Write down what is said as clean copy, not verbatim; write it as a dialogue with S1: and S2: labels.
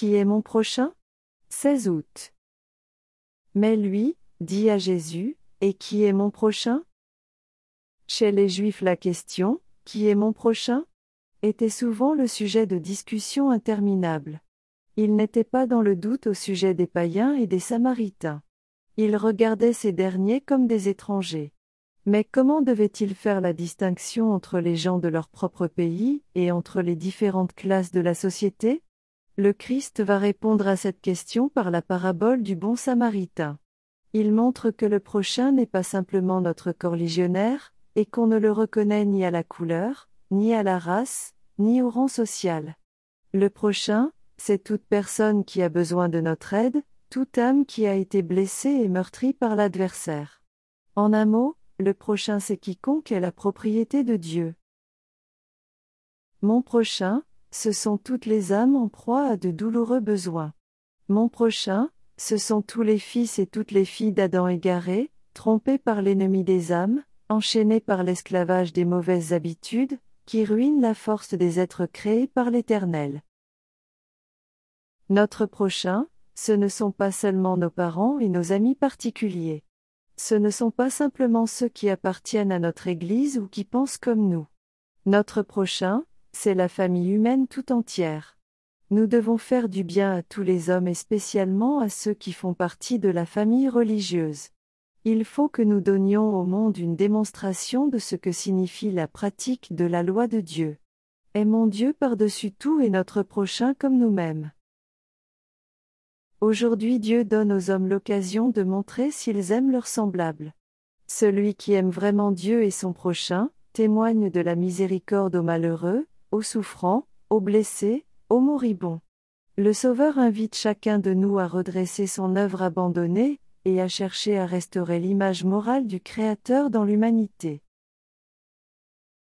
S1: Qui est mon prochain? 16 août. Mais lui, dit à Jésus, et qui est mon prochain? Chez les Juifs la question, qui est mon prochain? Était souvent le sujet de discussions interminables. Ils n'étaient pas dans le doute au sujet des païens et des Samaritains. Ils regardaient ces derniers comme des étrangers. Mais comment devaient-ils faire la distinction entre les gens de leur propre pays et entre les différentes classes de la société? Le Christ va répondre à cette question par la parabole du bon Samaritain. Il montre que le prochain n'est pas simplement notre coreligionnaire, et qu'on ne le reconnaît ni à la couleur, ni à la race, ni au rang social. Le prochain, c'est toute personne qui a besoin de notre aide, toute âme qui a été blessée et meurtrie par l'adversaire. En un mot, le prochain c'est quiconque est la propriété de Dieu. Mon prochain, ce sont toutes les âmes en proie à de douloureux besoins. Mon prochain, ce sont tous les fils et toutes les filles d'Adam égarés, trompés par l'ennemi des âmes, enchaînés par l'esclavage des mauvaises habitudes, qui ruinent la force des êtres créés par l'Éternel. Notre prochain, ce ne sont pas seulement nos parents et nos amis particuliers. Ce ne sont pas simplement ceux qui appartiennent à notre Église ou qui pensent comme nous. Notre prochain, c'est la famille humaine tout entière. Nous devons faire du bien à tous les hommes et spécialement à ceux qui font partie de la famille religieuse. Il faut que nous donnions au monde une démonstration de ce que signifie la pratique de la loi de Dieu. Aimons Dieu par-dessus tout et notre prochain comme nous-mêmes. Aujourd'hui Dieu donne aux hommes l'occasion de montrer s'ils aiment leurs semblables. Celui qui aime vraiment Dieu et son prochain, témoigne de la miséricorde aux malheureux, aux souffrants, aux blessés, aux moribonds. Le Sauveur invite chacun de nous à redresser son œuvre abandonnée, et à chercher à restaurer l'image morale du Créateur dans l'humanité.